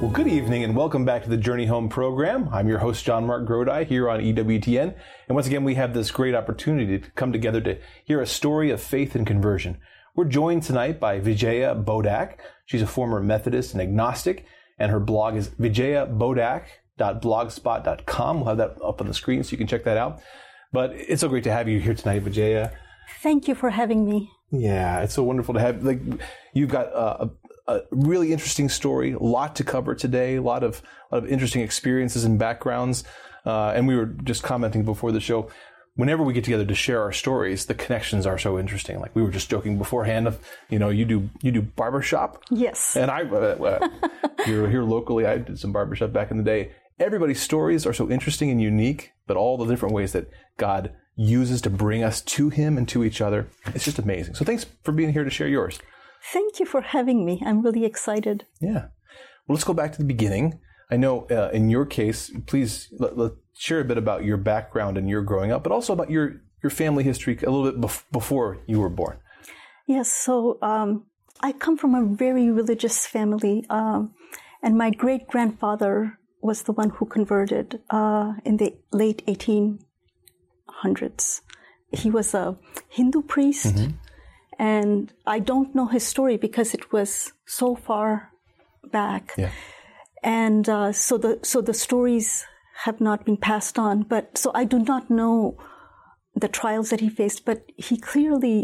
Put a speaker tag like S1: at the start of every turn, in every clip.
S1: Well, good evening and welcome back to the Journey Home program. I'm your host, John Mark Grodi, here on EWTN. And once again, we have this great opportunity to come together to hear a story of faith and conversion. We're joined tonight by Vijaya Bodak. She's a former Methodist and agnostic, and her blog is vijayabodak.blogspot.com. We'll have that up on the screen so you can check that out. But it's so great to have you here tonight, Vijaya.
S2: Thank you for having me.
S1: Yeah, it's so wonderful to have, you've got a really interesting story, a lot to cover today, a lot of interesting experiences and backgrounds. And we were just commenting before the show, whenever we get together to share our stories, the connections are so interesting. Like we were just joking beforehand of, you do barbershop.
S2: Yes.
S1: And here locally, I did some barbershop back in the day. Everybody's stories are so interesting and unique, but all the different ways that God uses to bring us to Him and to each other. It's just amazing. So thanks for being here to share yours.
S2: Thank you for having me. I'm really excited.
S1: Yeah. Well, let's go back to the beginning. I know in your case, please let's share a bit about your background and your growing up, but also about your family history a little bit before you were born.
S2: Yes. So I come from a very religious family, and my great-grandfather was the one who converted in the late 1800s. He was a Hindu priest. Mm-hmm. And I don't know his story because it was so far back. Yeah. And so the stories have not been passed on. But so I do not know the trials that he faced, but he clearly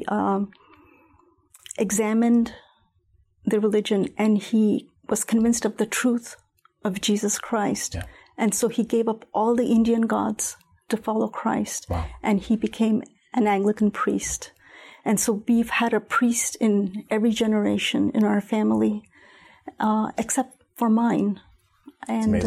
S2: examined the religion and he was convinced of the truth of Jesus Christ. Yeah. And so he gave up all the Indian gods to follow Christ. Wow. And he became an Anglican priest. And so we've had a priest in every generation in our family, except for mine. And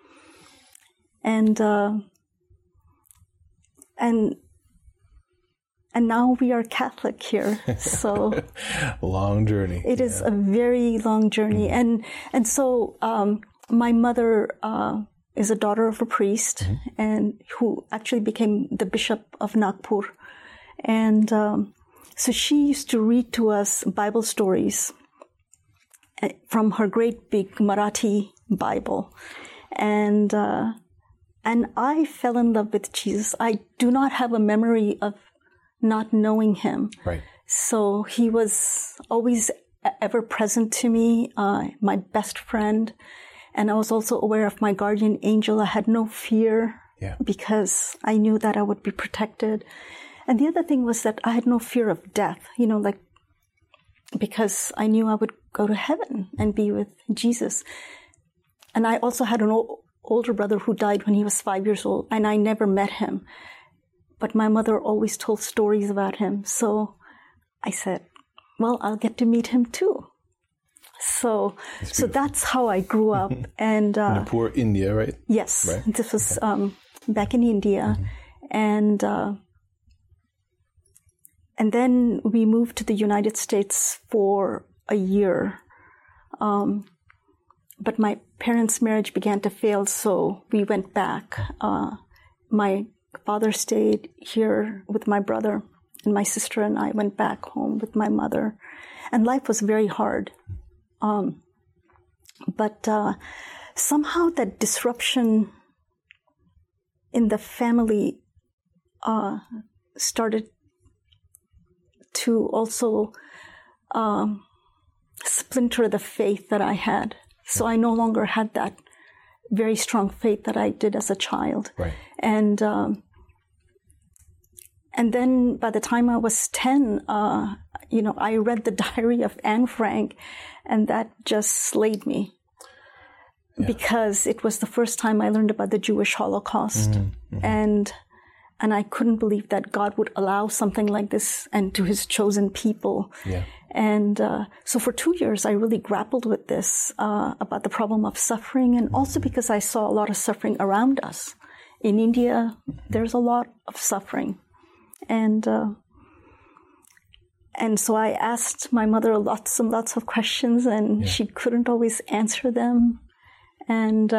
S2: now we are Catholic here. So
S1: long journey.
S2: It is a very long journey. Mm-hmm. And so my mother is a daughter of a priest, mm-hmm. and who actually became the Bishop of Nagpur. And so she used to read to us Bible stories from her great big Marathi Bible. And I fell in love with Jesus. I do not have a memory of not knowing him.
S1: Right.
S2: So he was always ever present to me, my best friend. And I was also aware of my guardian angel. I had no fear because I knew that I would be protected. And the other thing was that I had no fear of death, because I knew I would go to heaven and be with Jesus. And I also had an older brother who died when he was 5 years old, and I never met him. But my mother always told stories about him. So I said, well, I'll get to meet him too. So that's how I grew up. And
S1: Manipur, India, right?
S2: Yes.
S1: Right.
S2: This was back in India. Mm-hmm. And then we moved to the United States for a year. But my parents' marriage began to fail, so we went back. My father stayed here with my brother, and my sister and I went back home with my mother. And life was very hard. But somehow that disruption in the family started to also splinter the faith that I had. So I no longer had that very strong faith that I did as a child.
S1: Right.
S2: And then by the time I was 10, I read the diary of Anne Frank, and that just slayed me. Yeah. Because it was the first time I learned about the Jewish Holocaust. Mm-hmm. Mm-hmm. And I couldn't believe that God would allow something like this and to his chosen people. Yeah. And so for 2 years, I really grappled with this, about the problem of suffering, and also because I saw a lot of suffering around us. In India, there's a lot of suffering. And so I asked my mother lots and lots of questions, and she couldn't always answer them. And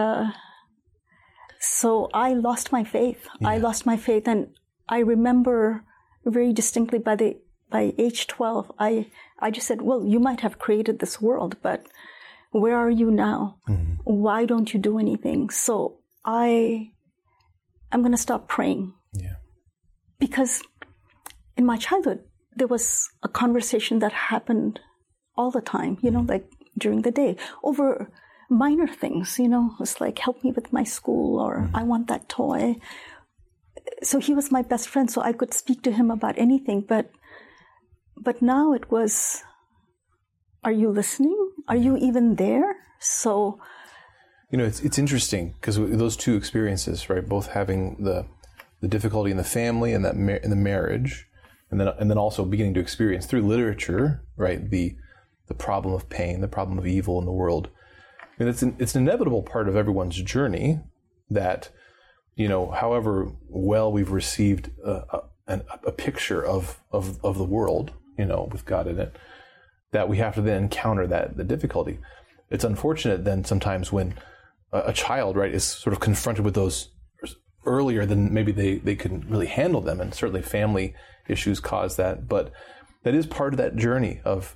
S2: so I lost my faith. Yeah. I lost my faith, and I remember very distinctly by age 12, I just said, well, you might have created this world, but where are you now? Why don't you do anything? So I'm going to stop praying.
S1: Yeah.
S2: Because in my childhood, there was a conversation that happened all the time, like during the day over minor things, it's like, help me with my school, or I want that toy. So he was my best friend, so I could speak to him about anything. But now it was, are you listening? Are you even there? So,
S1: it's interesting because those two experiences, right? Both having the difficulty in the family and in the marriage, and then also beginning to experience through literature, right? The problem of pain, the problem of evil in the world. I mean, it's an inevitable part of everyone's journey that, however well we've received a picture of the world, with God in it, that we have to then encounter the difficulty. It's unfortunate then sometimes when a child, right, is sort of confronted with those earlier than maybe they can really handle them, and certainly family issues cause that. But that is part of that journey of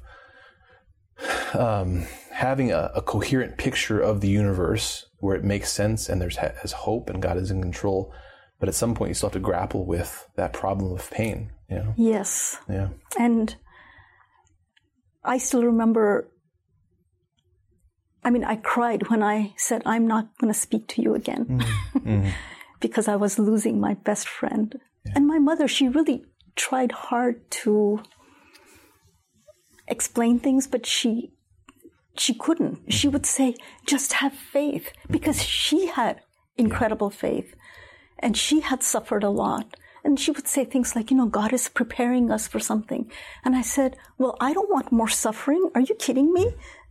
S1: having a coherent picture of the universe where it makes sense and has hope and God is in control. But at some point you still have to grapple with that problem of pain.
S2: Yes.
S1: Yeah.
S2: And I still remember, I cried when I said, I'm not going to speak to you again, because I was losing my best friend. Yeah. And my mother, she really tried hard to explain things, but she couldn't. She would say, just have faith, because she had incredible faith and she had suffered a lot. And she would say things like, God is preparing us for something. And I said, well, I don't want more suffering. Are you kidding me?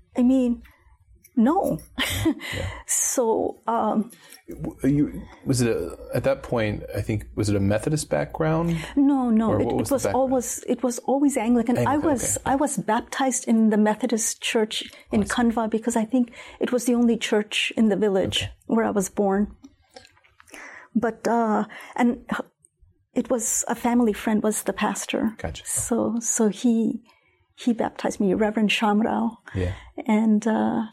S2: No. Yeah. So,
S1: was it at that point, I think, was it a Methodist background?
S2: No. It was always Anglican. I was baptized in the Methodist church in Kanva because I think it was the only church in the village where I was born. But, and it was a family friend was the pastor.
S1: Gotcha.
S2: So he baptized me, Reverend Shamrao.
S1: Yeah.
S2: And,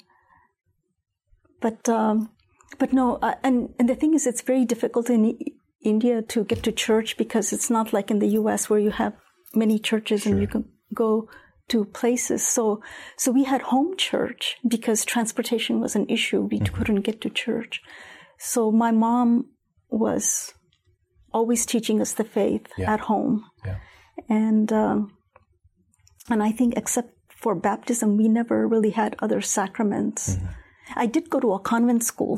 S2: But no, and the thing is, it's very difficult in India to get to church because it's not like in the U.S. where you have many churches and you can go to places. So we had home church because transportation was an issue. We couldn't get to church. So my mom was always teaching us the faith at home. Yeah. And I think except for baptism, we never really had other sacraments. I did go to a convent school,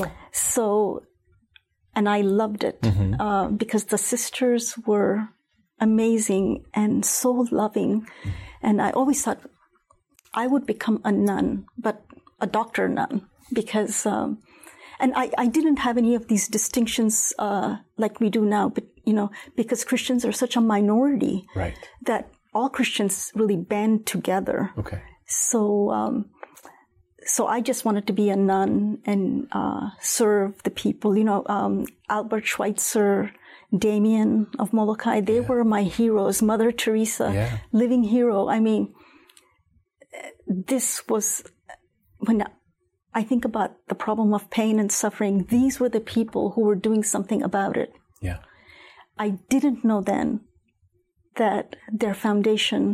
S2: and I loved it because the sisters were amazing and so loving. And I always thought I would become a nun, but a doctor nun, because, and I didn't have any of these distinctions like we do now, but, because Christians are such a minority that all Christians really band together.
S1: Okay.
S2: So I just wanted to be a nun and serve the people. Albert Schweitzer, Damien of Molokai, they were my heroes. Mother Teresa, living hero. This was, when I think about the problem of pain and suffering, these were the people who were doing something about it.
S1: Yeah.
S2: I didn't know then that their foundation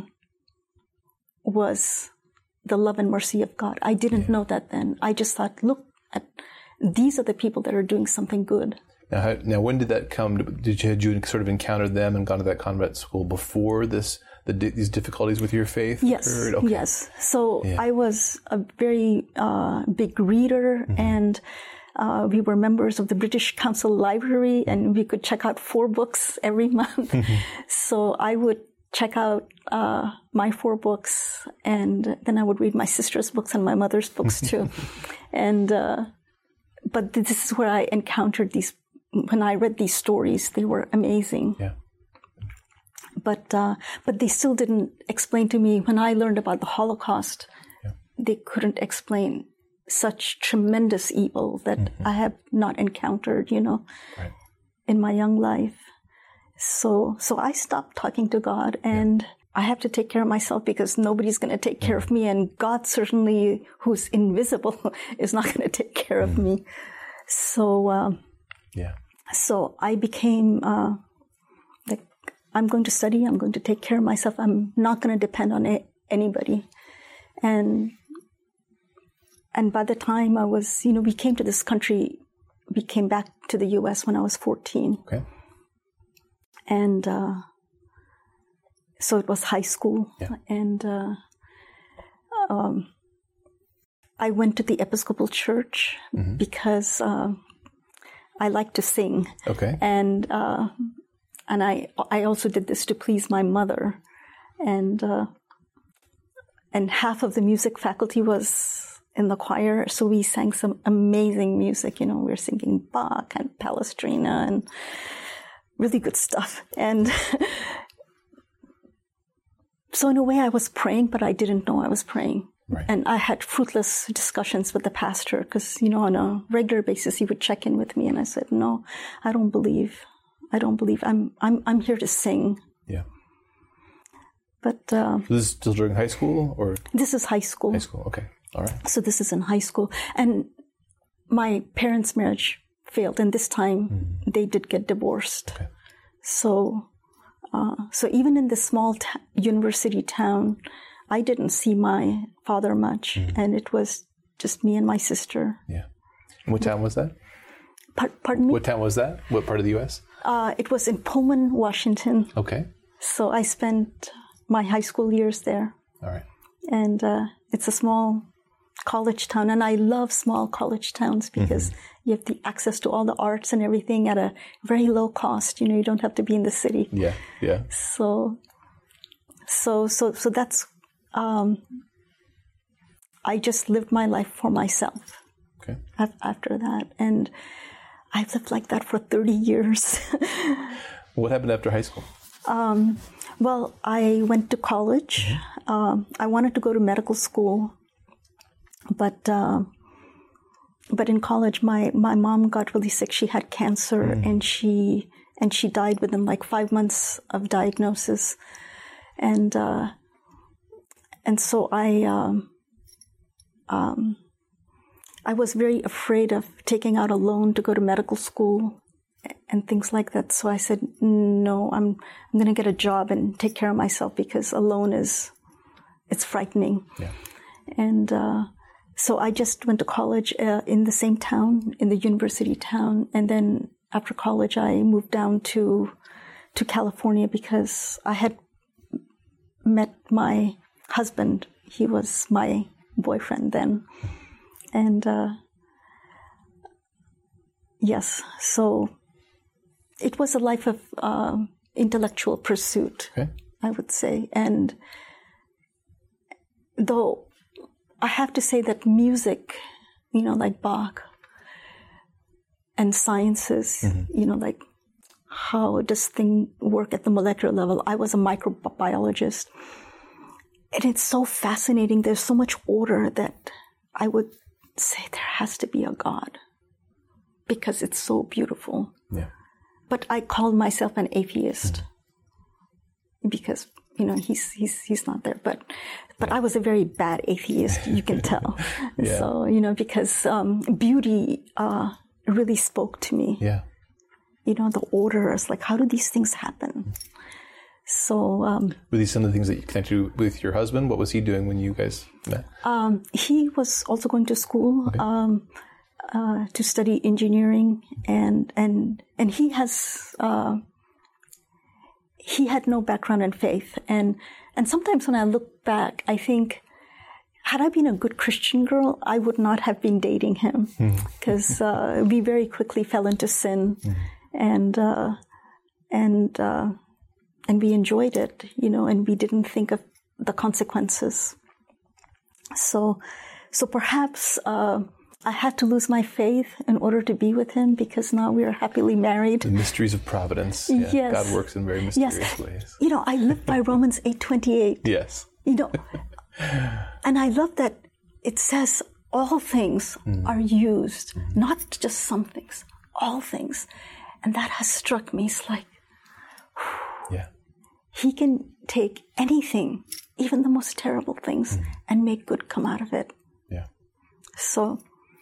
S2: was the love and mercy of God. I didn't know that then. I just thought, look, these are the people that are doing something good.
S1: Now, when did that come? Had you sort of encountered them and gone to that convent school before these difficulties with your faith?
S2: Yes, yes. So I was a very big reader, and we were members of the British Council Library, and we could check out 4 books every month. So I would check out my 4 books, and then I would read my sister's books and my mother's books too. And but this is where I encountered these. When I read these stories, they were amazing.
S1: Yeah.
S2: But they still didn't explain to me. When I learned about the Holocaust, they couldn't explain such tremendous evil that I have not encountered, in my young life. So I stopped talking to God, and I have to take care of myself because nobody's going to take care of me. And God certainly, who's invisible, is not going to take care of me. So, so I became like, I'm going to study. I'm going to take care of myself. I'm not going to depend on anybody. And by the time I was, we came to this country, we came back to the U.S. when I was 14.
S1: Okay.
S2: And so it was high school. Yeah. And I went to the Episcopal Church because I like to sing.
S1: Okay.
S2: And I also did this to please my mother. And half of the music faculty was in the choir, so we sang some amazing music. We were singing Bach and Palestrina and really good stuff. And so in a way I was praying, but I didn't know I was praying.
S1: Right.
S2: And I had fruitless discussions with the pastor because, on a regular basis he would check in with me, and I said, no, I don't believe. I'm here to sing.
S1: Yeah.
S2: But
S1: this is still during high school, or?
S2: This is high school.
S1: High school, okay. All right.
S2: So this is in high school. And my parents' marriage failed, and this time they did get divorced.
S1: Okay.
S2: So even in this small university town, I didn't see my father much, and it was just me and my sister.
S1: Yeah. And what town was that?
S2: Pardon me?
S1: What town was that? What part of the U.S.?
S2: It was in Pullman, Washington.
S1: Okay.
S2: So I spent my high school years there.
S1: All right.
S2: And it's a small college town, and I love small college towns because you have the access to all the arts and everything at a very low cost. You don't have to be in the city.
S1: Yeah, yeah.
S2: So that's I just lived my life for myself.
S1: Okay.
S2: After that, and I've lived like that for 30 years.
S1: What happened after high school?
S2: Well, I went to college. I wanted to go to medical school, but in college, my mom got really sick. She had cancer, and she died within like 5 months of diagnosis, and so I was very afraid of taking out a loan to go to medical school and things like that. So I said, no, I'm going to get a job and take care of myself because a loan it's frightening.
S1: Yeah.
S2: And so I just went to college in the same town, in the university town. And then after college, I moved down to California because I had met my husband. He was my boyfriend then. And yes, so it was a life of intellectual pursuit,
S1: okay,
S2: I would say. And though I have to say that music, like Bach, and sciences, like how does things work at the molecular level? I was a microbiologist. And it's so fascinating. There's so much order that I would say there has to be a God because it's so beautiful.
S1: Yeah.
S2: But I called myself an atheist because, he's not there. But I was a very bad atheist, you can tell.
S1: Yeah.
S2: So, because beauty really spoke to me.
S1: Yeah.
S2: The order is like, how do these things happen? So,
S1: were these some of the things that you connected with your husband? What was he doing when you guys met?
S2: He was also going to school to study engineering, and he had no background in faith, and sometimes when I look back, I think, had I been a good Christian girl, I would not have been dating him because we very quickly fell into sin, and we enjoyed it, and we didn't think of the consequences. So perhaps I had to lose my faith in order to be with him because now we are happily married.
S1: The mysteries of providence. Yeah.
S2: Yes.
S1: God works in very mysterious ways.
S2: I live by Romans 8:28.
S1: Yes.
S2: And I love that it says all things are used, not just some things, all things. And that has struck me. It's like,
S1: yeah.
S2: He can take anything, even the most terrible things, and make good come out of it.
S1: Yeah.
S2: So,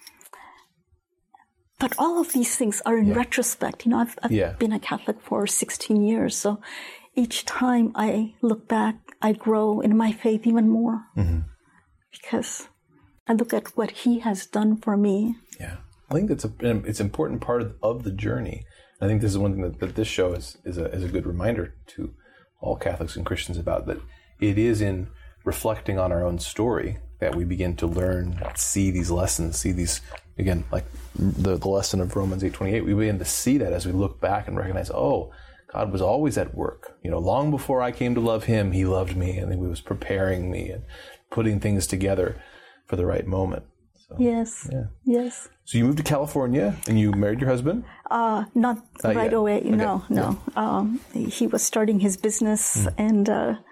S2: but all of these things are in retrospect. I've been a Catholic for 16 years. So each time I look back, I grow in my faith even more. Because I look at what he has done for me.
S1: Yeah. I think it's an important part of the journey. I think this is one thing that this show is a good reminder to all Catholics and Christians about, that it is in reflecting on our own story that we begin to learn, see these lessons, see these, again, like the lesson of Romans 8:28, we begin to see that as we look back and recognize, oh, God was always at work. Long before I came to love him, he loved me, and he was preparing me and putting things together for the right moment. So,
S2: yes. Yeah. Yes.
S1: So you moved to California and you married your husband?
S2: Not right
S1: yet.
S2: away.
S1: Okay.
S2: No. He was starting his business, and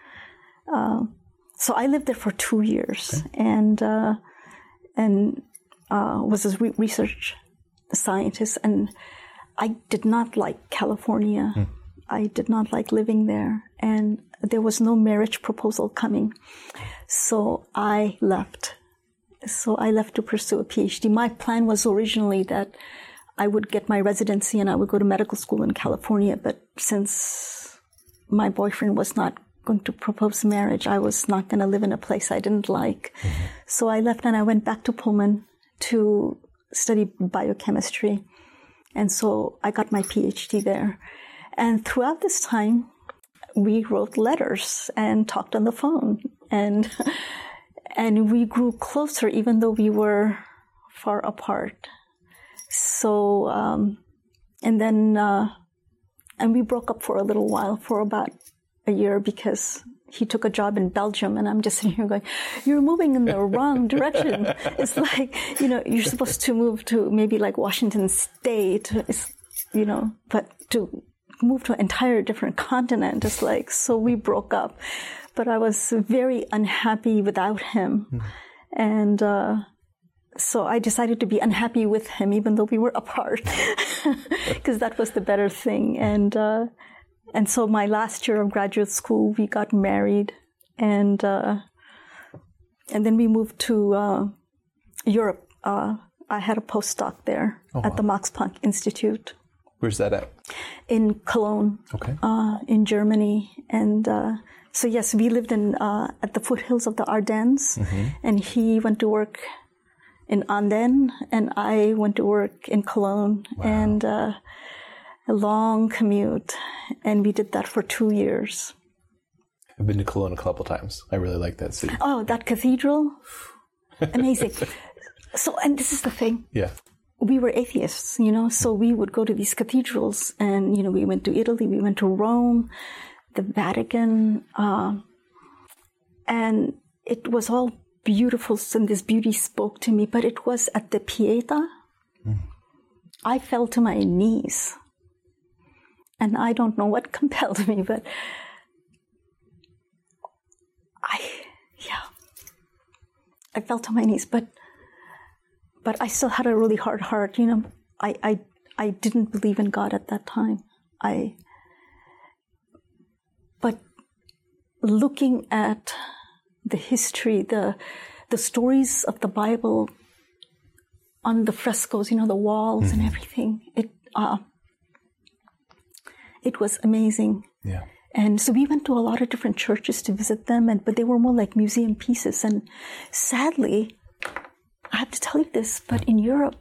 S2: so I lived there for 2 years, and was a research scientist, and I did not like California. I did not like living there, and there was no marriage proposal coming, so I left. So I left to pursue a PhD. My plan was originally that I would get my residency and I would go to medical school in California. But since my boyfriend was not going to propose marriage, I was not going to live in a place I didn't like. So I left and I went back to Pullman to study biochemistry. And so I got my PhD there. And throughout this time, we wrote letters and talked on the phone. And we grew closer even though we were far apart. So, and we broke up for a little while, for about a year, because he took a job in Belgium, and I'm just sitting here going, you're moving in the wrong direction. It's like, you're supposed to move to maybe like Washington State, but to move to an entire different continent, it's like, so we broke up. But I was very unhappy without him. And so I decided to be unhappy with him, even though we were apart, because that was the better thing. And so my last year of graduate school, we got married. And then we moved to Europe. I had a postdoc there at the Max Planck Institute.
S1: Where's that at?
S2: In Cologne, in Germany. And so yes, we lived at the foothills of the Ardennes, and he went to work in Andenne, and I went to work in Cologne, and a long commute, and we did that for 2 years.
S1: I've been to Cologne a couple times. I really like that city.
S2: Oh, that cathedral, amazing. So, and this is the thing.
S1: Yeah.
S2: We were atheists, so we would go to these cathedrals, and, we went to Italy, we went to Rome, the Vatican, and it was all beautiful, and this beauty spoke to me, but it was at the Pietà. I fell to my knees, and I don't know what compelled me, but I fell to my knees, but I still had a really hard heart, I didn't believe in God at that time. But looking at the history, the stories of the Bible on the frescoes, the walls and everything, it was amazing.
S1: Yeah.
S2: And so we went to a lot of different churches to visit them, but they were more like museum pieces. And sadly, I have to tell you this, but in Europe,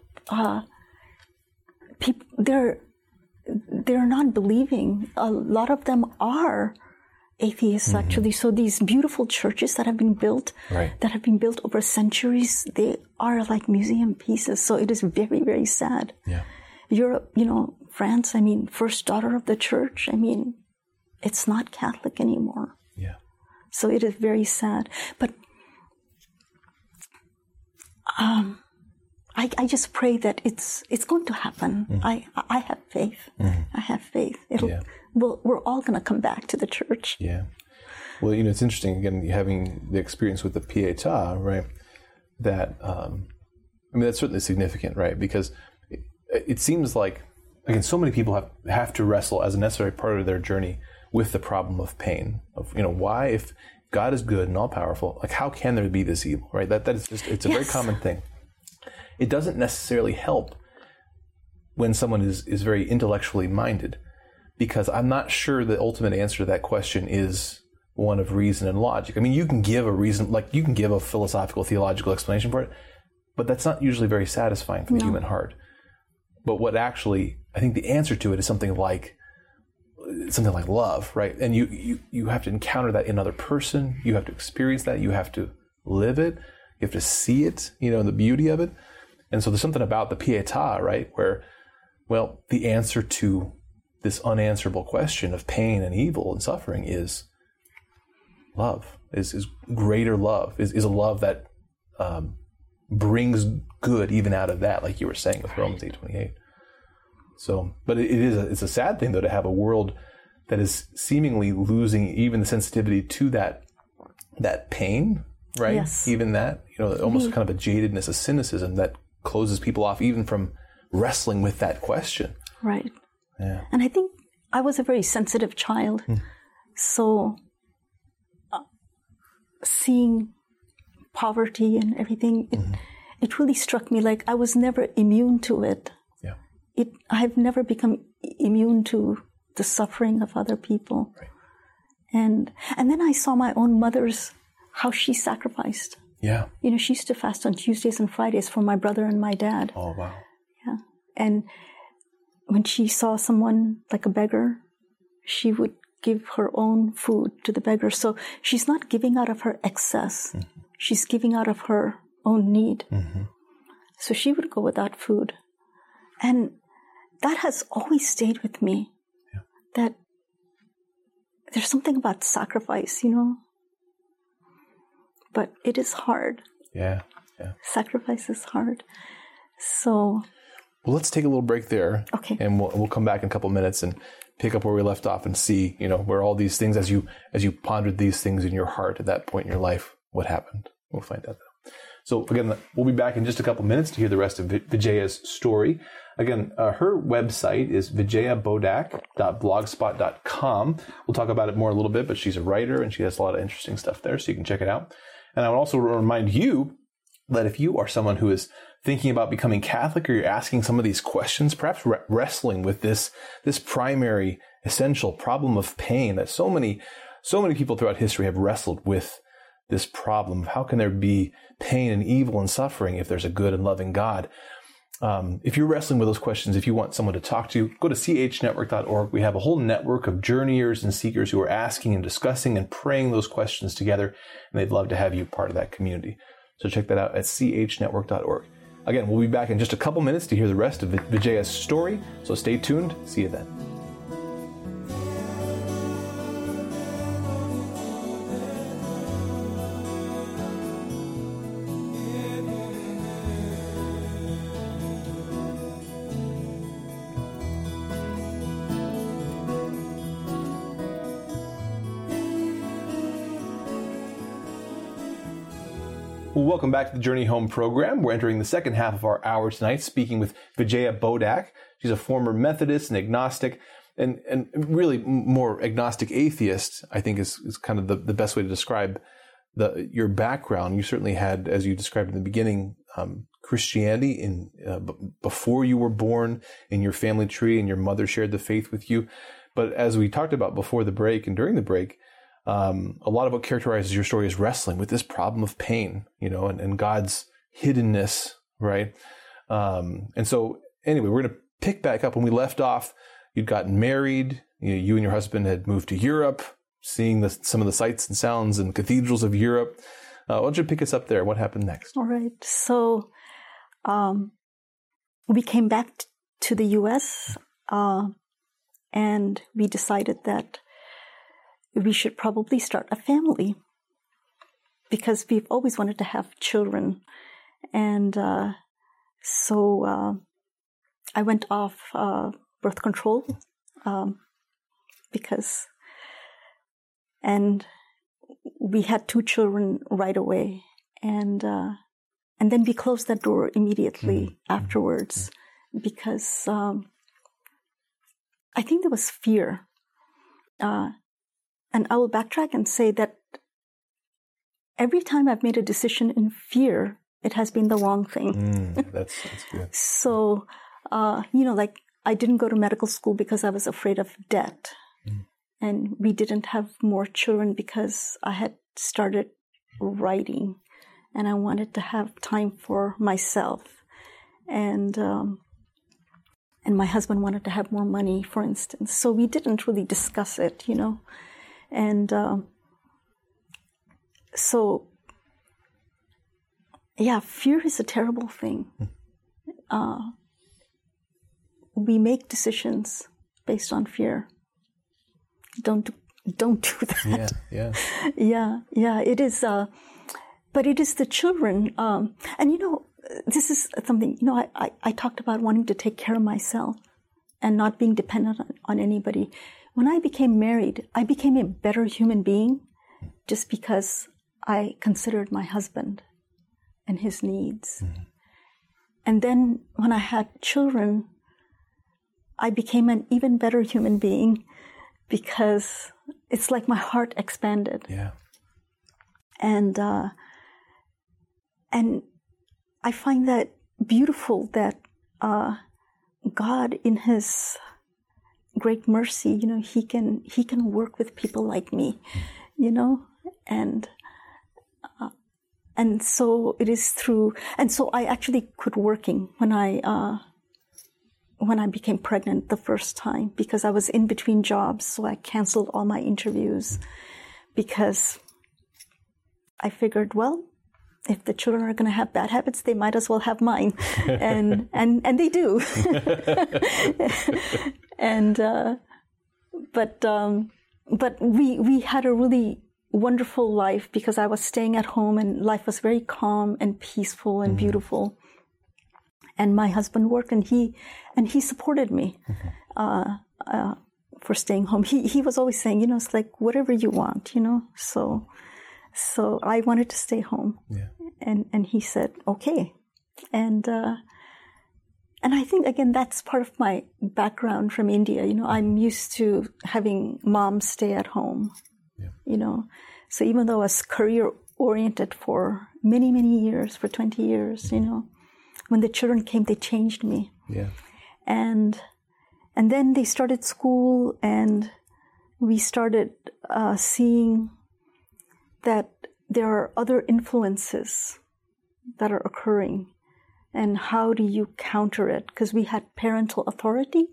S2: people they're not believing. A lot of them are atheists, actually. So these beautiful churches that have been built, over centuries, they are like museum pieces. So it is very, very sad.
S1: Yeah.
S2: Europe, France, first daughter of the church, it's not Catholic anymore.
S1: Yeah.
S2: So it is very sad. But I just pray that it's going to happen. I have faith. I have faith. We're all going to come back to the church.
S1: Yeah. Well, it's interesting, again, having the experience with the Pietà, right? That, that's certainly significant, right? Because it seems like, again, so many people have to wrestle as a necessary part of their journey with the problem of pain. Of, why, if God is good and all powerful, like how can there be this evil, right? That is just, it's a very common thing. It doesn't necessarily help when someone is very intellectually minded, because I'm not sure the ultimate answer to that question is one of reason and logic. I mean, you can give a reason, like you can give a philosophical, theological explanation for it, but that's not usually very satisfying for the human heart. But what actually, I think the answer to it is something like love, right? And you have to encounter that in another person. You have to experience that. You have to live it. You have to see it, the beauty of it. And so there's something about the pietà, right? Where, well, the answer to this unanswerable question of pain and evil and suffering is love, is greater love, is a love that brings good even out of that, like you were saying with Romans 8:28. So, but it's a sad thing, though, to have a world that is seemingly losing even the sensitivity to that pain, right?
S2: Yes.
S1: Even that, almost kind of a jadedness, a cynicism that closes people off even from wrestling with that question.
S2: Right.
S1: Yeah.
S2: And I think I was a very sensitive child. So seeing poverty and everything, it really struck me like I was never immune to it.
S1: Yeah.
S2: I've never become immune to the suffering of other people.
S1: Right.
S2: And then I saw my own mother's, how she sacrificed.
S1: Yeah.
S2: She used to fast on Tuesdays and Fridays for my brother and my dad.
S1: Oh, wow.
S2: Yeah. And when she saw someone like a beggar, she would give her own food to the beggar. So she's not giving out of her excess. She's giving out of her own need. So she would go without food. And that has always stayed with me.
S1: Yeah.
S2: That there's something about sacrifice, But it is hard.
S1: Yeah.
S2: Sacrifice is hard. So...
S1: Well, let's take a little break there.
S2: Okay.
S1: And we'll come back in a couple of minutes and pick up where we left off and see, where all these things, as you pondered these things in your heart at that point in your life, what happened. We'll find out. So again, we'll be back in just a couple minutes to hear the rest of Vijaya's story. Again, her website is vijayabodak.blogspot.com. We'll talk about it more a little bit, but she's a writer and she has a lot of interesting stuff there, so you can check it out. And I would also remind you that if you are someone who is thinking about becoming Catholic, or you're asking some of these questions, perhaps wrestling with this primary, essential problem of pain that so many people throughout history have wrestled with, this problem of how can there be pain and evil and suffering if there's a good and loving God. If you're wrestling with those questions, if you want someone to talk to, go to chnetwork.org. We have a whole network of journeyers and seekers who are asking and discussing and praying those questions together, and they'd love to have you part of that community. So check that out at chnetwork.org. Again, we'll be back in just a couple minutes to hear the rest of Vijaya's story, so stay tuned. See you then. Well, welcome back to the Journey Home program. We're entering the second half of our hour tonight, speaking with Vijaya Bodak. She's a former Methodist and agnostic, and really more agnostic atheist, I think is kind of the best way to describe your background. You certainly had, as you described in the beginning, Christianity before you were born in your family tree, and your mother shared the faith with you. But as we talked about before the break and during the break, a lot of what characterizes your story is wrestling with this problem of pain, and God's hiddenness, right? And so anyway, we're going to pick back up when we left off. You'd gotten married, you and your husband had moved to Europe, seeing some of the sights and sounds and cathedrals of Europe. Why don't you pick us up there? What happened next?
S2: All right. So we came back to the U.S. And we decided that we should probably start a family because we've always wanted to have children. And so I went off birth control and we had 2 children right away. And then we closed that door immediately afterwards because I think there was fear. And I will backtrack and say that every time I've made a decision in fear, it has been the wrong thing.
S1: That's good.
S2: So, like I didn't go to medical school because I was afraid of debt. And we didn't have more children because I had started writing and I wanted to have time for myself. And my husband wanted to have more money, for instance. So we didn't really discuss it, And so, yeah, fear is a terrible thing. We make decisions based on fear. Don't do that. Yeah. It is, but it is the children. And this is something. I talked about wanting to take care of myself and not being dependent on anybody. When I became married, I became a better human being just because I considered my husband and his needs. And then when I had children, I became an even better human being because it's like my heart expanded.
S1: Yeah.
S2: And I find that beautiful that God in his great mercy, he can work with people like me, and so it is through, and so I actually quit working when I became pregnant the first time because I was in between jobs. So I canceled all my interviews because I figured, well, if the children are going to have bad habits, they might as well have mine, and they do. But we had a really wonderful life because I was staying at home and life was very calm and peaceful and beautiful. And my husband worked and he supported me for staying home. He was always saying, it's like whatever you want, So I wanted to stay home.
S1: Yeah.
S2: And he said, okay. And I think, again, that's part of my background from India. I'm used to having moms stay at home, So even though I was career-oriented for many, many years, for 20 years, when the children came, they changed me.
S1: Yeah.
S2: And then they started school and we started seeing that there are other influences that are occurring. And how do you counter it? Because we had parental authority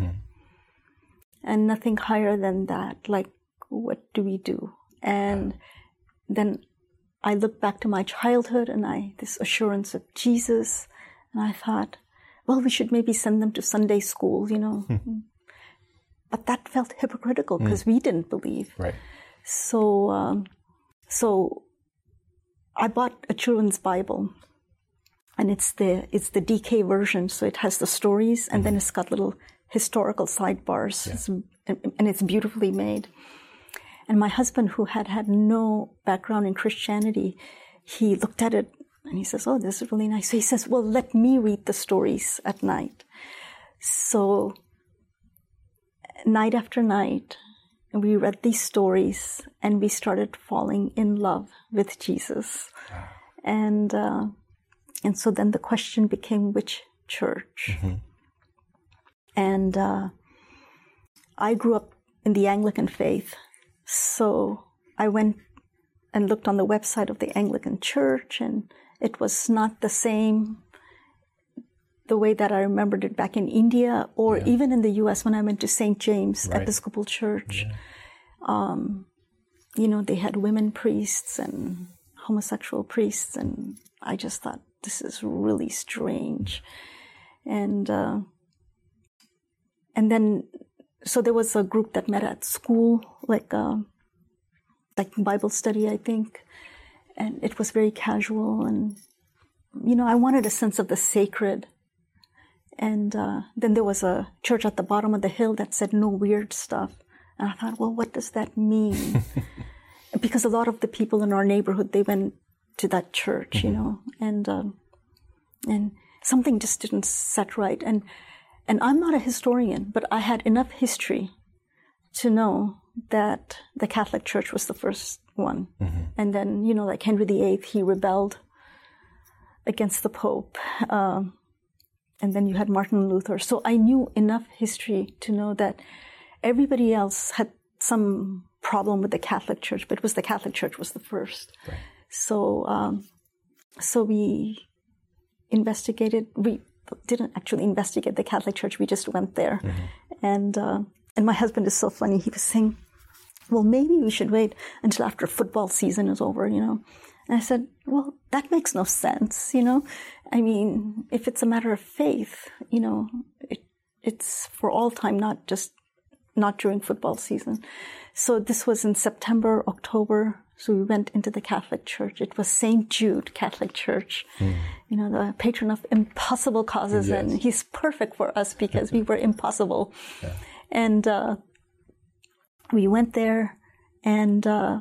S2: and nothing higher than that. Like, what do we do? And then I looked back to my childhood and this assurance of Jesus. And I thought, well, we should maybe send them to Sunday school, But that felt hypocritical because we didn't believe.
S1: Right.
S2: So I bought a children's Bible. And it's the DK version, so it has the stories, and then it's got little historical sidebars, and it's beautifully made. And my husband, who had no background in Christianity, he looked at it and he says, "Oh, this is really nice." So he says, "Well, let me read the stories at night." So night after night, we read these stories, and we started falling in love with Jesus, And so then the question became, which church? And I grew up in the Anglican faith. So I went and looked on the website of the Anglican Church, and it was not the same the way that I remembered it back in India or even in the U.S. when I went to St. James Episcopal Church. They had women priests and homosexual priests, and I just thought, this is really strange. And then, so there was a group that met at school, like Bible study, I think. And it was very casual. And, I wanted a sense of the sacred. And then there was a church at the bottom of the hill that said no weird stuff. And I thought, well, what does that mean? Because a lot of the people in our neighborhood, they went to that church, and something just didn't set right. And I'm not a historian, but I had enough history to know that the Catholic Church was the first one. Mm-hmm. And then, like Henry VIII, he rebelled against the Pope. And then you had Martin Luther. So I knew enough history to know that everybody else had some problem with the Catholic Church, but it was the Catholic Church was the first. Right. So we investigated. We didn't actually investigate the Catholic Church. We just went there. Mm-hmm. And my husband is so funny. He was saying, well, maybe we should wait until after football season is over, And I said, well, that makes no sense, I mean, if it's a matter of faith, it's for all time, not during football season. So this was in September, October. So we went into the Catholic Church. It was St. Jude Catholic Church, the patron of impossible causes. Yes. And he's perfect for us because we were impossible. Yeah. And we went there, and the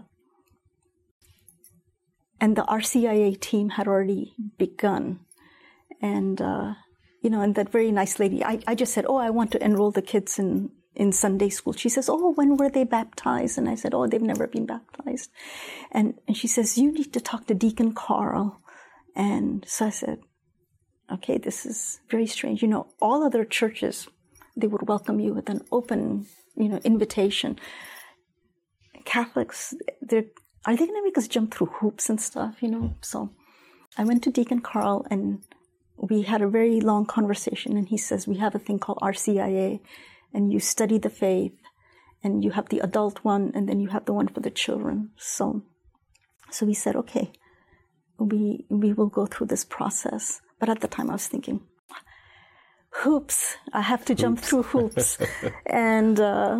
S2: RCIA team had already begun. And, and that very nice lady, I just said, I want to enroll the kids in Sunday school. She says, when were they baptized? And I said, they've never been baptized. And she says, you need to talk to Deacon Carl. And so I said, okay, this is very strange. All other churches, they would welcome you with an open, invitation. Catholics, are they going to make us jump through hoops and stuff, So I went to Deacon Carl, and we had a very long conversation. And he says, we have a thing called RCIA, and you study the faith, and you have the adult one, and then you have the one for the children. So we said, okay, we will go through this process. But at the time I was thinking, hoops, I have to jump through hoops. And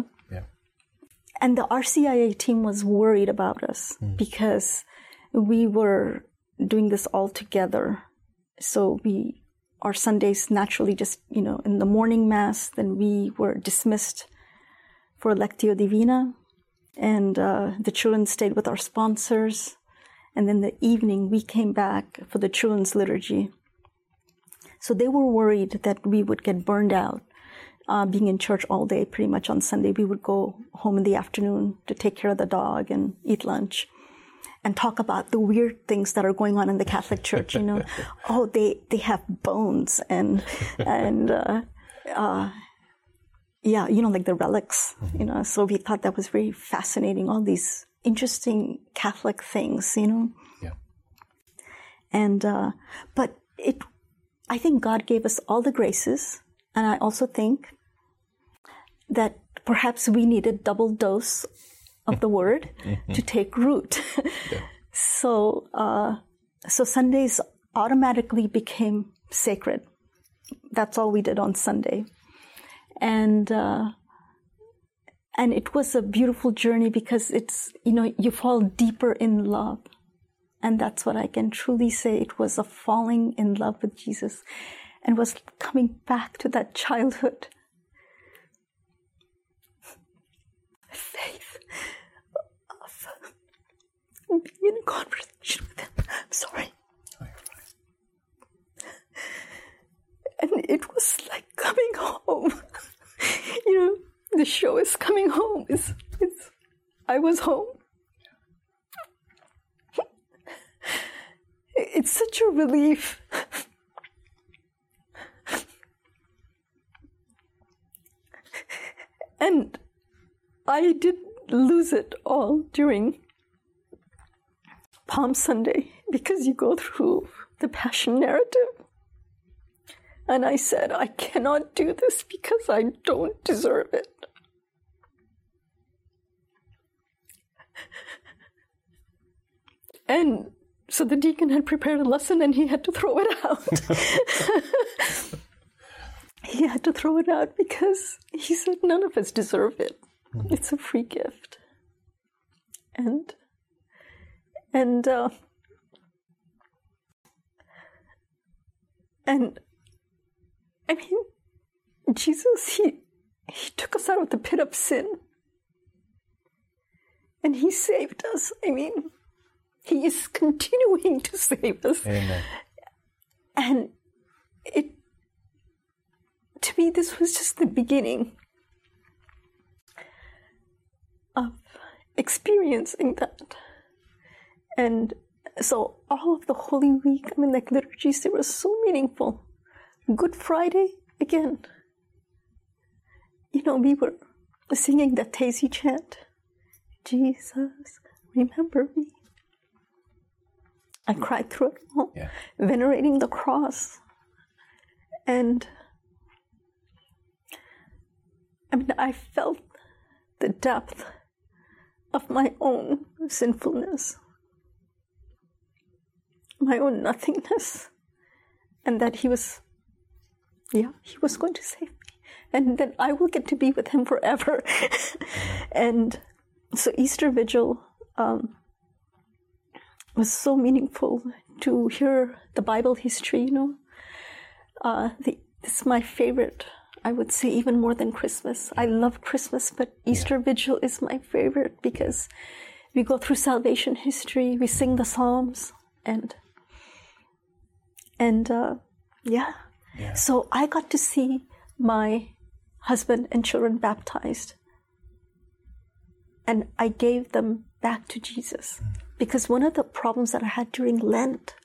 S2: the RCIA team was worried about us because we were doing this all together. So our Sundays naturally just, in the morning mass, then we were dismissed for Lectio Divina, and the children stayed with our sponsors. And then the evening we came back for the children's liturgy. So they were worried that we would get burned out. Being in church all day, pretty much on Sunday, we would go home in the afternoon to take care of the dog and eat lunch and talk about the weird things that are going on in the Catholic Church, they have bones and like the relics, so we thought that was very fascinating, all these interesting Catholic things,
S1: Yeah.
S2: And, but I think God gave us all the graces. And I also think that perhaps we needed double dose of the word to take root. Yeah. So Sundays automatically became sacred. That's all we did on Sunday. And it was a beautiful journey because it's, you fall deeper in love. And that's what I can truly say. It was a falling in love with Jesus. And was coming back to that childhood. Faith of being in a conversation with him. I'm sorry. Oh, you're fine. And it was like coming home. The show is coming home. I was home. It's such a relief. And I did lose it all during Palm Sunday because you go through the Passion narrative. And I said, I cannot do this because I don't deserve it. And so the deacon had prepared a lesson and he had to throw it out. He had to throw it out because he said none of us deserve it. It's a free gift. And I mean, Jesus, he took us out of the pit of sin. And he saved us. I mean, he is continuing to save us.
S1: Amen.
S2: And to me, this was just the beginning of experiencing that. And so all of the Holy Week, liturgies, they were so meaningful. Good Friday, again, we were singing that Taizé chant, Jesus, remember me. I cried through it all, venerating the cross. And I felt the depth of my own sinfulness, my own nothingness, and that he was going to save me. And then I will get to be with him forever. And so Easter Vigil was so meaningful to hear the Bible history, It's my favorite, I would say, even more than Christmas. I love Christmas, but Easter Vigil is my favorite because we go through salvation history, we sing the Psalms, So I got to see my husband and children baptized. And I gave them back to Jesus. Because one of the problems that I had during Lent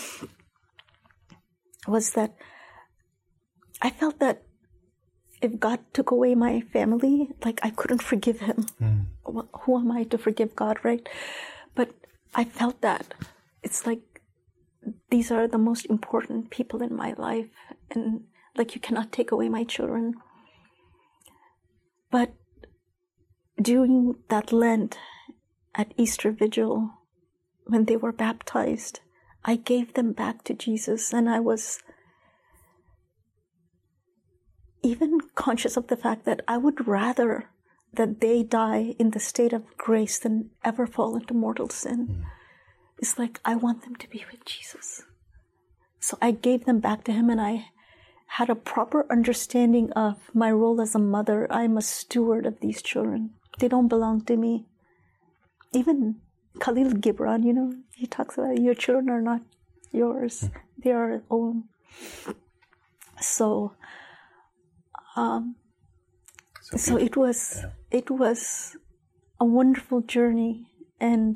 S2: was that I felt that if God took away my family, I couldn't forgive him. Who am I to forgive God, right? But I felt that it's like these are the most important people in my life, and you cannot take away my children. But during that Lent at Easter Vigil, when they were baptized, I gave them back to Jesus, and I was even conscious of the fact that I would rather that they die in the state of grace than ever fall into mortal sin. It's I want them to be with Jesus. So I gave them back to him, and I had a proper understanding of my role as a mother. I'm a steward of these children. They don't belong to me. Even Khalil Gibran, he talks about your children are not yours. They are our own. So it was a wonderful journey, and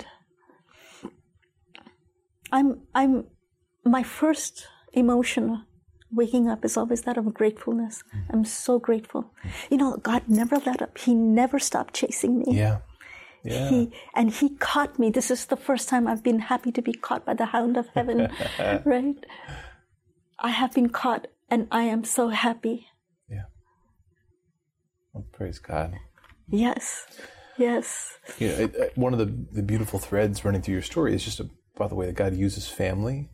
S2: my first emotion waking up is always that of gratefulness. I'm so grateful. God never let up. He never stopped chasing me.
S1: Yeah.
S2: He caught me. This is the first time I've been happy to be caught by the hound of heaven, right? I have been caught, and I am so happy.
S1: Yeah. Well, praise God.
S2: Yes.
S1: One of the beautiful threads running through your story is just about the way that God uses family,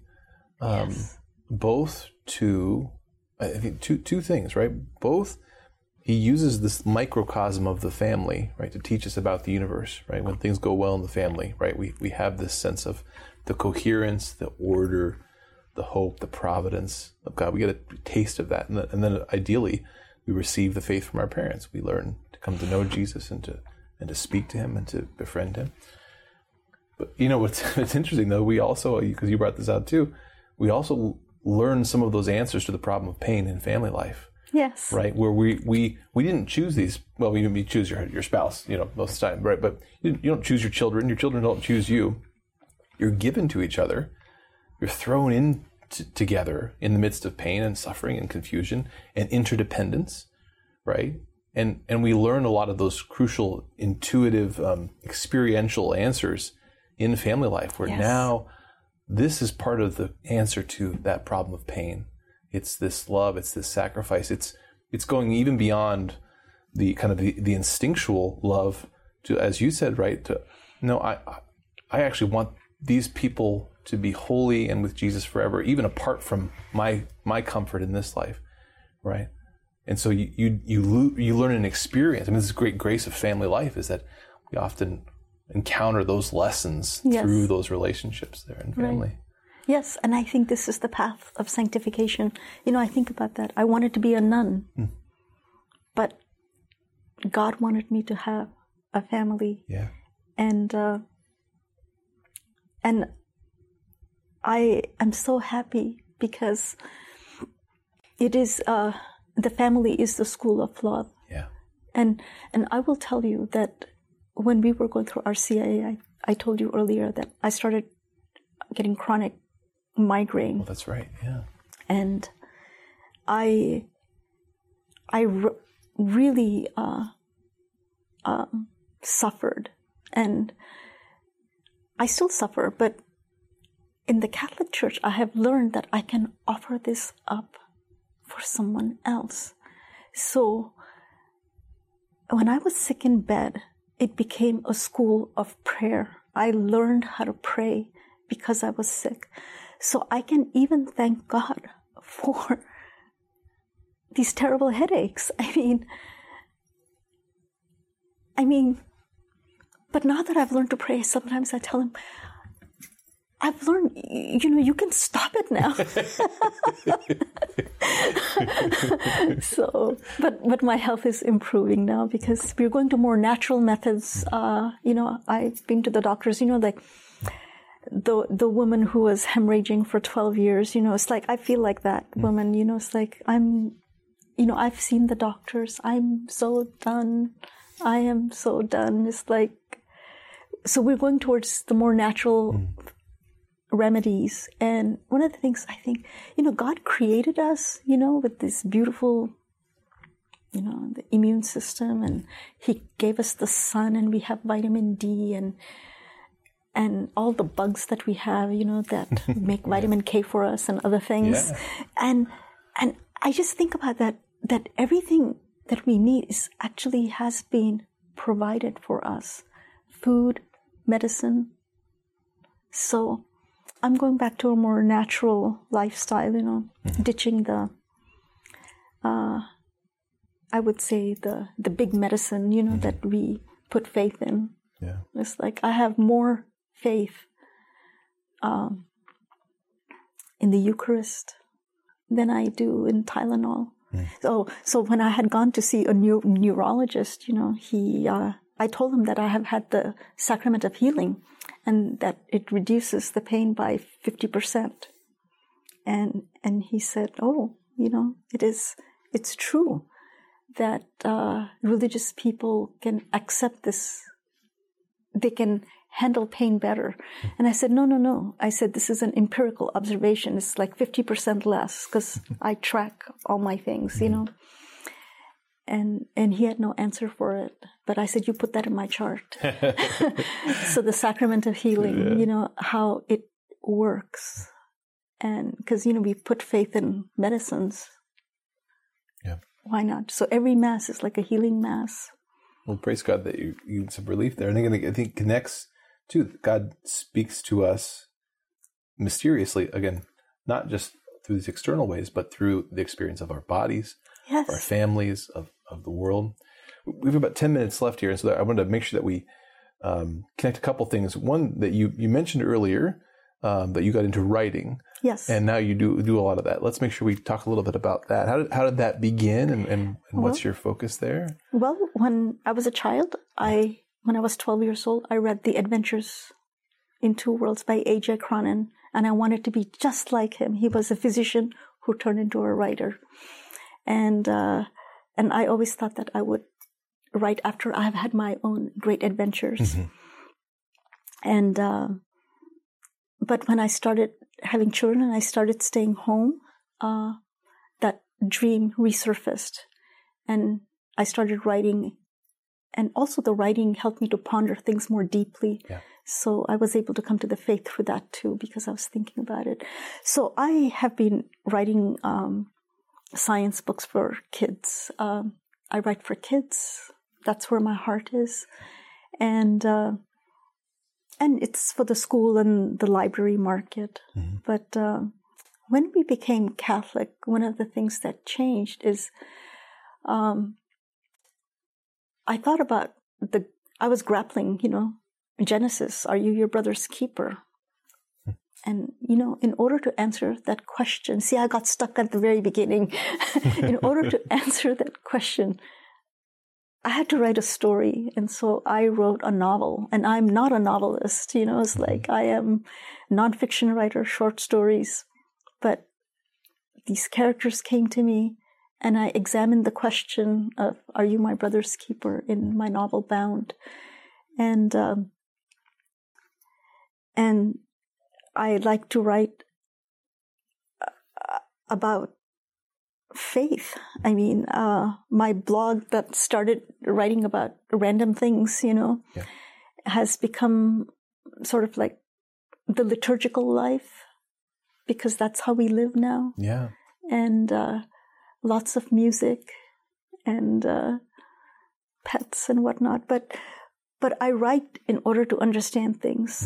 S1: both to, I think, two things, right? Both, he uses this microcosm of the family, right, to teach us about the universe, right? When things go well in the family, right, we have this sense of the coherence, the order, the hope, the providence of God. We get a taste of that, and then ideally, we receive the faith from our parents. We learn to come to know Jesus and to speak to him and to befriend him. But what's interesting though, we also, because you brought this out too, we also learn some of those answers to the problem of pain in family life.
S2: Yes.
S1: Right, where we didn't choose these. Well, we choose your spouse, most of the time, right? But you don't choose your children. Your children don't choose you. You're given to each other. You're thrown in together in the midst of pain and suffering and confusion and interdependence, right? And we learn a lot of those crucial, intuitive, experiential answers in family life, where now this is part of the answer to that problem of pain. It's this love, it's this sacrifice. It's going even beyond the kind of the instinctual love to, as you said, right? I actually want these people to be holy and with Jesus forever, even apart from my comfort in this life, right? And so you learn an experience. This is great grace of family life, is that we often encounter those lessons through those relationships there in family.
S2: Right. Yes, and I think this is the path of sanctification. I think about that. I wanted to be a nun, but God wanted me to have a family.
S1: Yeah.
S2: And I am so happy because it is the family is the school of love.
S1: Yeah.
S2: And I will tell you that when we were going through RCIA, I told you earlier that I started getting chronic migraine.
S1: Well, that's right, yeah.
S2: And I really suffered, and I still suffer, but in the Catholic Church, I have learned that I can offer this up for someone else. So when I was sick in bed, it became a school of prayer. I learned how to pray because I was sick. So I can even thank God for these terrible headaches. I mean, but now that I've learned to pray, sometimes I tell him, I've learned, you can stop it now. So, but my health is improving now because we're going to more natural methods. I've been to the doctors, like the woman who was hemorrhaging for 12 years, it's like, I feel like that woman, it's like I've seen the doctors. I'm so done. I am so done. It's like, so we're going towards the more natural remedies. And one of the things I think, God created us, with this beautiful, the immune system, and He gave us the sun, and we have vitamin D and all the bugs that we have, that make vitamin K for us and other things. Yeah. And I just think about that everything that we need has been provided for us. Food, medicine. So I'm going back to a more natural lifestyle, ditching the, I would say the big medicine, that we put faith in.
S1: Yeah.
S2: It's like I have more faith in the Eucharist than I do in Tylenol. So when I had gone to see a neurologist, I told him that I have had the sacrament of healing and that it reduces the pain by 50%. And he said, it's true that religious people can accept this. They can handle pain better. And I said, no. I said, this is an empirical observation. It's like 50% less because I track all my things, And he had no answer for it. But I said, you put that in my chart. So the sacrament of healing, how it works. And because, we put faith in medicines.
S1: Yeah.
S2: Why not? So every Mass is like a healing Mass.
S1: Well, praise God that you get some relief there. And I think it connects too. God speaks to us mysteriously, again, not just through these external ways, but through the experience of our bodies,
S2: yes,
S1: our families, of the world. We have about 10 minutes left here, and so I wanted to make sure that we connect a couple things. One that you mentioned earlier, that you got into writing.
S2: Yes.
S1: And now you do a lot of that. Let's make sure we talk a little bit about that. How did that begin, and what's your focus there?
S2: Well, when I was a child, when I was 12 years old, I read The Adventures in Two Worlds by A.J. Cronin, and I wanted to be just like him. He was a physician who turned into a writer. And I always thought that I would write after I have had my own great adventures. Mm-hmm. And but when I started having children and I started staying home, that dream resurfaced, and I started writing. And also the writing helped me to ponder things more deeply. Yeah. So I was able to come to the faith through that too, because I was thinking about it. So I have been writing science books for kids. I write for kids. That's where my heart is. And it's for the school and the library market. Mm-hmm. But when we became Catholic, one of the things that changed is I thought about I was grappling, Genesis, are you your brother's keeper? And, in order to answer that question, see, I got stuck at the very beginning. In order to answer that question, I had to write a story. And so I wrote a novel, and I'm not a novelist, it's like I am a nonfiction writer, short stories. But these characters came to me, and I examined the question of, are you my brother's keeper, in my novel Bound. And I like to write about faith. I mean, my blog that started writing about random things, has become sort of like the liturgical life, because that's how we live now.
S1: Yeah.
S2: And lots of music and pets and whatnot. But I write in order to understand things.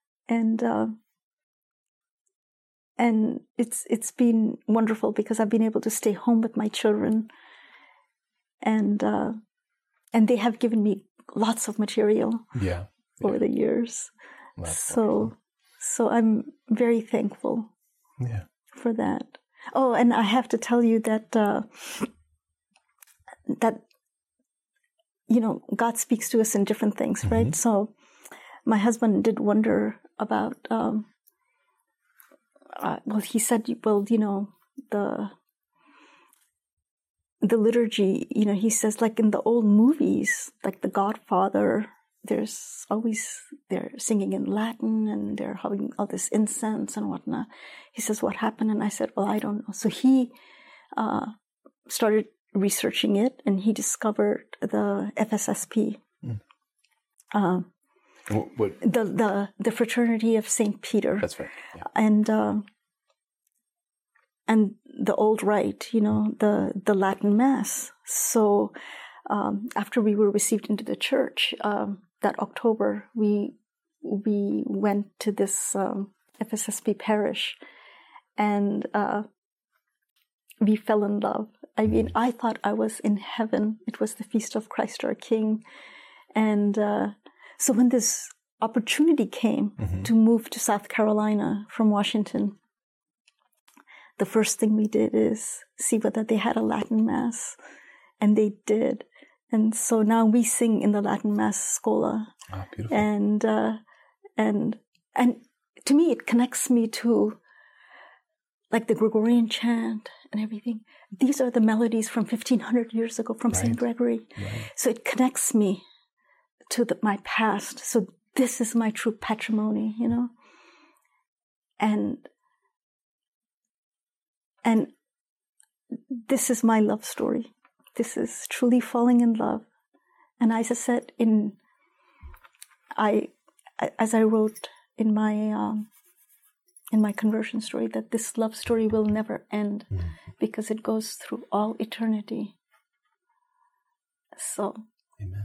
S2: And it's been wonderful because I've been able to stay home with my children, and they have given me lots of material over the years. So I'm very thankful for that. Oh, and I have to tell you that God speaks to us in different things, right? So my husband did wonder about. He said, the liturgy, he says, like in the old movies, like The Godfather, they're singing in Latin and they're having all this incense and whatnot. He says, what happened? And I said, well, I don't know. So he started researching it, and he discovered the FSSP.
S1: What?
S2: The Fraternity of St. Peter.
S1: That's right. Yeah.
S2: And the old rite, the Latin Mass. So after we were received into the church that October, we went to this FSSP parish, and we fell in love. I mean, I thought I was in heaven. It was the Feast of Christ our King, and so when this opportunity came to move to South Carolina from Washington, the first thing we did is see whether they had a Latin Mass, and they did. And so now we sing in the Latin Mass Schola.
S1: Oh, beautiful.
S2: And to me, it connects me to like the Gregorian chant and everything. These are the melodies from 1,500 years ago from St. Gregory.
S1: Right.
S2: So it connects me to my past. So this is my true patrimony, and this is my love story. This is truly falling in love. And as I said as I wrote in my conversion story, that this love story will never end because it goes through all eternity. So,
S1: amen.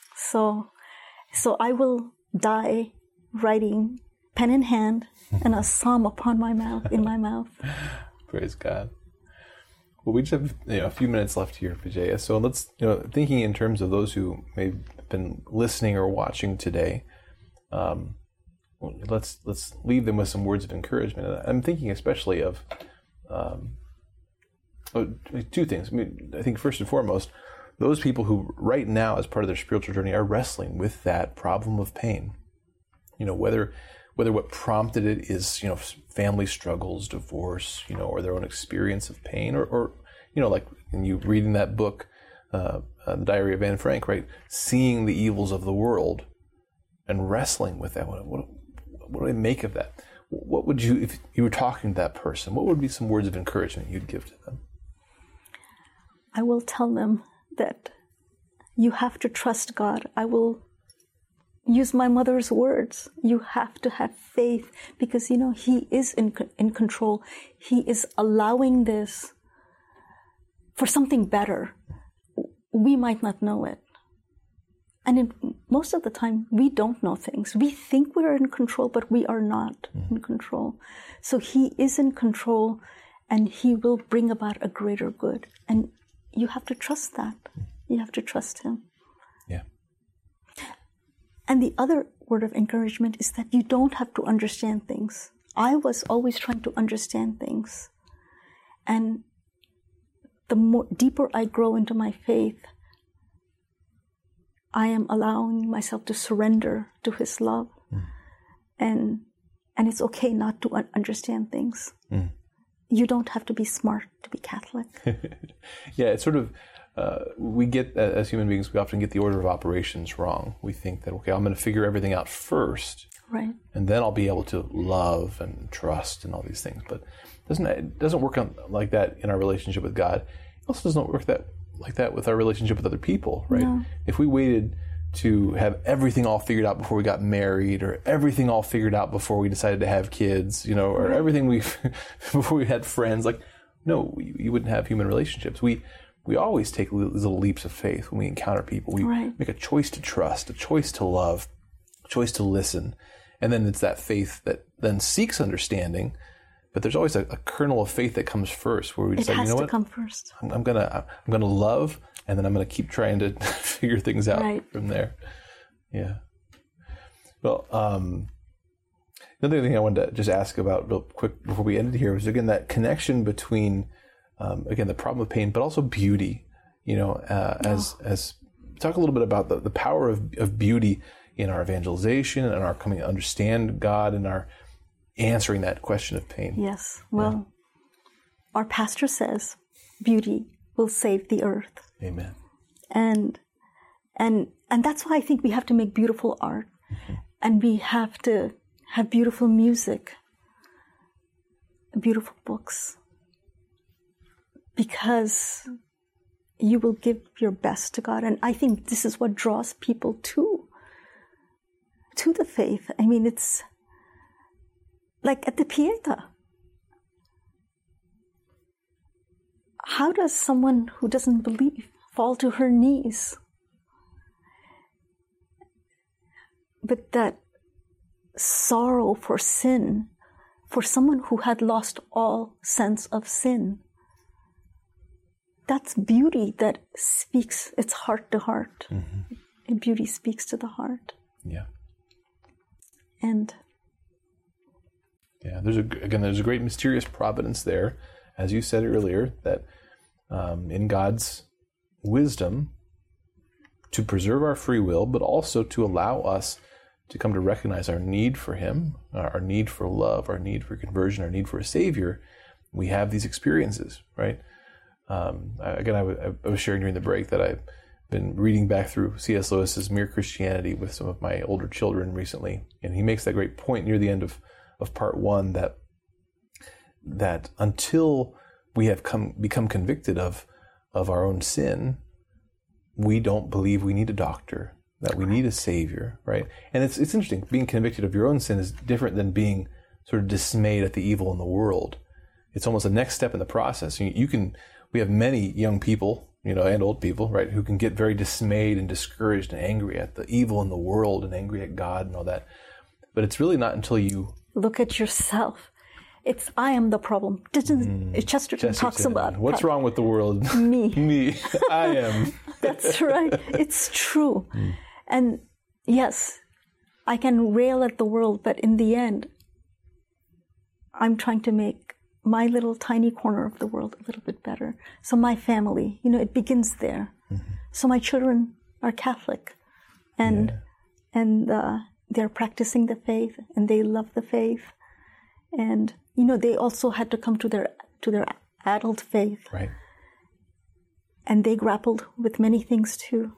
S2: So I will die writing, pen in hand, and a psalm in my mouth.
S1: Praise God. Well, we just have a few minutes left here, Vijaya. So let's, thinking in terms of those who may have been listening or watching today, let's leave them with some words of encouragement. I'm thinking especially of two things. I mean, I think first and foremost, those people who right now, as part of their spiritual journey, are wrestling with that problem of pain. Whether what prompted it is, family struggles, divorce, or their own experience of pain, or like in you reading that book, The Diary of Anne Frank, right? Seeing the evils of the world and wrestling with that. What do I make of that? What would you, if you were talking to that person, what would be some words of encouragement you'd give to them?
S2: I will tell them that you have to trust God. I will use my mother's words. You have to have faith because, He is in control. He is allowing this for something better. We might not know it. And most of the time, we don't know things. We think we're in control, but we are not in control. So He is in control, and He will bring about a greater good. And you have to trust that. You have to trust Him.
S1: Yeah.
S2: And the other word of encouragement is that you don't have to understand things. I was always trying to understand things. And the deeper I grow into my faith, I am allowing myself to surrender to His love. And it's okay not to understand things. You don't have to be smart to be Catholic.
S1: Yeah, it's sort of we get, as human beings, we often get the order of operations wrong. We think that, okay, I'm going to figure everything out first,
S2: right,
S1: and then I'll be able to love and trust and all these things. But it doesn't work like that in our relationship with God. It also doesn't work like that with our relationship with other people, right? No. If we waited to have everything all figured out before we got married, or everything all figured out before we decided to have kids, or right. everything before we had friends, like, no, you wouldn't have human relationships. We always take little leaps of faith when we encounter people. We
S2: right.
S1: make a choice to trust, a choice to love, a choice to listen. And then it's that faith that then seeks understanding. But there's always a kernel of faith that comes first, where we decide,
S2: you know what?
S1: It has
S2: to come first.
S1: I'm gonna love, and then I'm gonna keep trying to figure things out
S2: right.
S1: from there. Yeah. Well, another thing I wanted to just ask about real quick before we ended here was, again, that connection between again, the problem of pain, but also beauty. As talk a little bit about the power of beauty in our evangelization and our coming to understand God and our answering that question of pain.
S2: Yes. Well, our pastor says beauty will save the earth.
S1: Amen.
S2: And that's why I think we have to make beautiful art, mm-hmm. and we have to have beautiful music, beautiful books, because you will give your best to God. And I think this is what draws people to the faith. I mean, it's like at the Pietà. How does someone who doesn't believe fall to her knees? But that sorrow for sin, for someone who had lost all sense of sin, that's beauty that speaks, it's heart to heart.
S1: Mm-hmm.
S2: And beauty speaks to the heart.
S1: Yeah.
S2: And
S1: there's a great mysterious providence there, as you said earlier, that in God's wisdom to preserve our free will, but also to allow us to come to recognize our need for Him, our need for love, our need for conversion, our need for a Savior. We have these experiences, right? I was sharing during the break that I've been reading back through C.S. Lewis's Mere Christianity with some of my older children recently, and he makes that great point near the end of part one that until we have become convicted of our own sin, we don't believe we need a doctor, that we need a Savior, right? And it's interesting. Being convicted of your own sin is different than being sort of dismayed at the evil in the world. It's almost a next step in the process. We have many young people, and old people, right, who can get very dismayed and discouraged and angry at the evil in the world and angry at God and all that. But it's really not until you
S2: look at yourself. It's I am the problem. Chesterton talks about
S1: what's wrong with the world?
S2: Me.
S1: I am.
S2: That's right. It's true. And yes, I can rail at the world, but in the end, I'm trying to make my little tiny corner of the world a little bit better. So my family, it begins there. Mm-hmm. So my children are Catholic, and they're practicing the faith, and they love the faith, and they also had to come to their adult faith,
S1: right?
S2: And they grappled with many things too.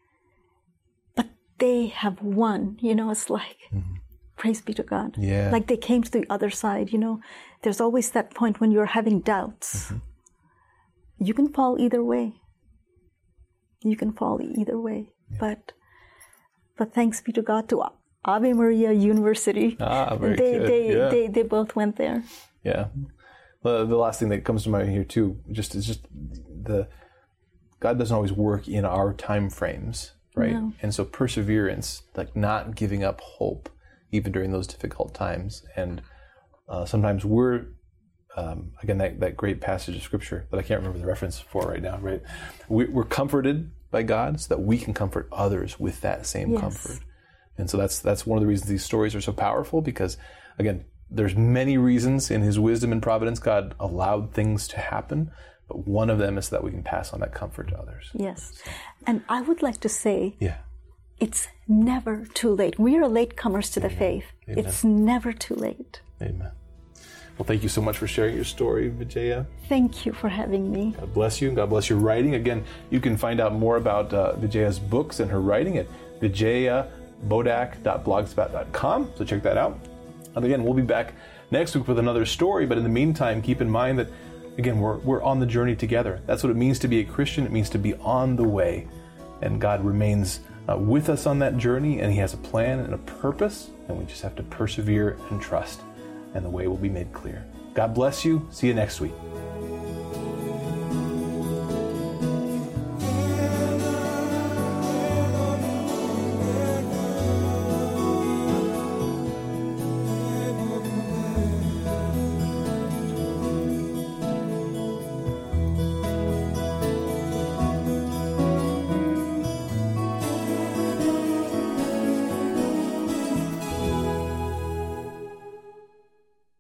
S2: But they have won. It's like. Mm-hmm. Praise be to God.
S1: Yeah.
S2: Like they came to the other side, There's always that point when you're having doubts. Mm-hmm. You can fall either way. Yeah. But thanks be to God, to Ave Maria University.
S1: Very good.
S2: They both went there.
S1: Yeah. The last thing that comes to mind here too, God doesn't always work in our time frames, right?
S2: No.
S1: And so perseverance, like not giving up hope, even during those difficult times. And sometimes we're, again, that great passage of Scripture that I can't remember the reference for right now, right? We're comforted by God so that we can comfort others with that same comfort. And so that's one of the reasons these stories are so powerful, because, again, there's many reasons in His wisdom and providence God allowed things to happen, but one of them is so that we can pass on that comfort to others.
S2: Yes. And I would like to say,
S1: yeah,
S2: it's never too late. We are latecomers to the faith.
S1: Amen.
S2: It's never too late.
S1: Amen. Well, thank you so much for sharing your story, Vijaya.
S2: Thank you for having me.
S1: God bless you. God bless your writing. Again, you can find out more about Vijaya's books and her writing at vijayabodak.blogspot.com. So check that out. And again, we'll be back next week with another story. But in the meantime, keep in mind that, again, we're on the journey together. That's what it means to be a Christian. It means to be on the way. And God remains with us on that journey, and He has a plan and a purpose, and we just have to persevere and trust, and the way will be made clear. God bless you. See you next week.